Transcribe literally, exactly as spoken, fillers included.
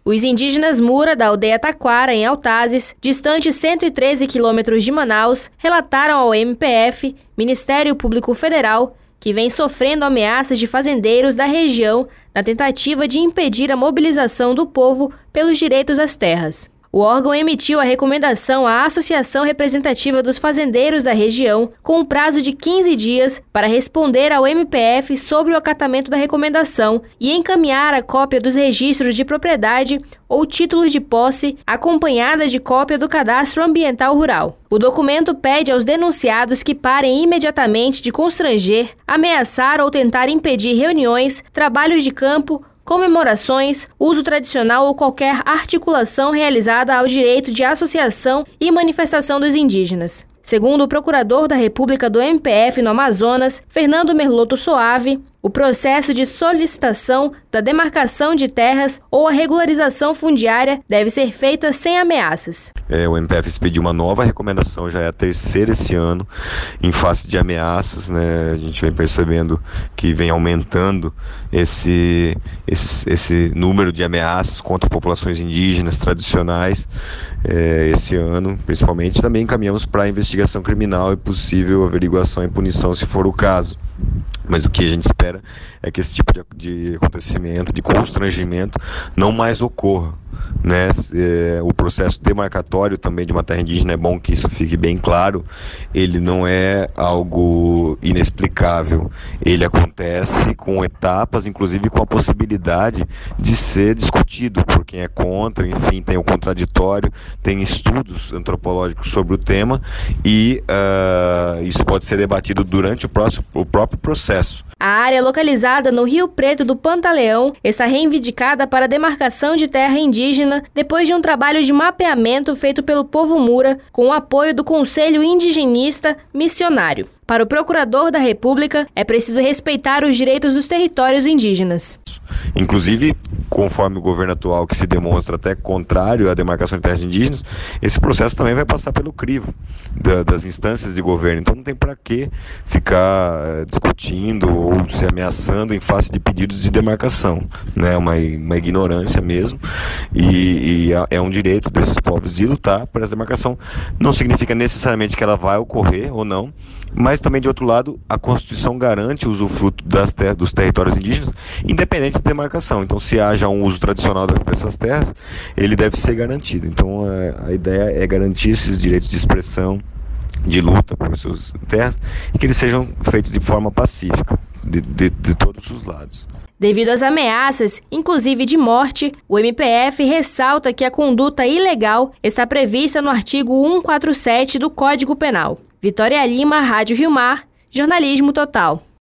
Os indígenas Mura, da aldeia Taquara, em Altazes, distante cento e treze quilômetros de Manaus, relataram ao M P F, Ministério Público Federal, que vem sofrendo ameaças de fazendeiros da região na tentativa de impedir a mobilização do povo pelos direitos às terras. O órgão emitiu a recomendação à Associação Representativa dos Fazendeiros da região com um prazo de quinze dias para responder ao M P F sobre o acatamento da recomendação e encaminhar a cópia dos registros de propriedade ou títulos de posse, acompanhada de cópia do Cadastro Ambiental Rural. O documento pede aos denunciados que parem imediatamente de constranger, ameaçar ou tentar impedir reuniões, trabalhos de campo, comemorações, uso tradicional ou qualquer articulação realizada ao direito de associação e manifestação dos indígenas. Segundo o procurador da República do M P F no Amazonas, Fernando Merloto Soave, o processo de solicitação da demarcação de terras ou a regularização fundiária deve ser feita sem ameaças. É, o M P F expediu uma nova recomendação, já é a terceira esse ano, em face de ameaças, né? A gente vem percebendo que vem aumentando esse, esse, esse número de ameaças contra populações indígenas tradicionais. É, esse ano, principalmente, também encaminhamos para a investigação criminal e possível averiguação e punição, se for o caso. Mas o que a gente espera é que esse tipo de, de acontecimento, de constrangimento, não mais ocorra, né? É, o processo demarcatório também de uma terra indígena, é bom que isso fique bem claro, ele não é algo inexplicável, ele acontece com etapas, inclusive com a possibilidade de ser discutido por quem é contra, enfim, tem o contraditório, tem estudos antropológicos sobre o tema e uh, isso pode ser debatido durante o, próximo, o próprio processo. A área localizada no Rio Preto do Pantaleão está reivindicada para a demarcação de terra indígena depois de um trabalho de mapeamento feito pelo povo Mura com o apoio do Conselho Indigenista Missionário. Para o Procurador da República, é preciso respeitar os direitos dos territórios indígenas. Inclusive, conforme o governo atual, que se demonstra até contrário à demarcação de terras indígenas, esse processo também vai passar pelo crivo da, das instâncias de governo. Então não tem para que ficar uh, discutindo ou se ameaçando em face de pedidos de demarcação, né? Uma, uma ignorância mesmo, e, e é um direito desses povos de lutar por essa demarcação. Não significa necessariamente que ela vai ocorrer ou não, mas também, de outro lado, a Constituição garante o usufruto das ter- dos territórios indígenas, independente de demarcação. Então, se haja um uso tradicional dessas terras, ele deve ser garantido. Então, a, a ideia é garantir esses direitos de expressão, de luta por suas terras, e que eles sejam feitos de forma pacífica, de, de, de todos os lados. Devido às ameaças, inclusive de morte, o M P F ressalta que a conduta ilegal está prevista no artigo cento e quarenta e sete do Código Penal. Vitória Lima, Rádio Rio Mar, Jornalismo Total.